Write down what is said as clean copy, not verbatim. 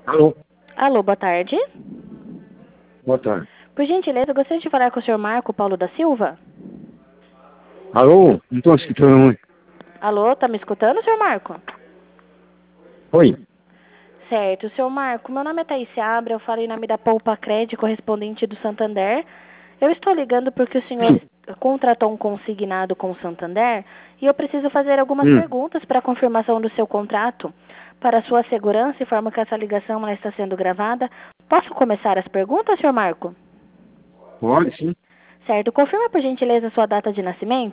Alô, Alô, boa tarde. boa tarde. Por gentileza, eu gostaria de falar com o senhor Marco Paulo da Silva. Alô, não estou escutando muito. Alô, tá me escutando, senhor Marco? Oi. Certo, senhor Marco, meu nome é Thaís Seabra, eu falo em nome da Poupa Cred, correspondente do Santander. Eu estou ligando porque o senhor Sim. contratou um consignado com o Santander e eu preciso fazer algumas Hum, perguntas para a confirmação do seu contrato. Para a sua segurança, informo que essa ligação ela está sendo gravada. Posso começar as perguntas, senhor Marco? pode sim. Certo, confirma por gentileza a sua data de nascimento.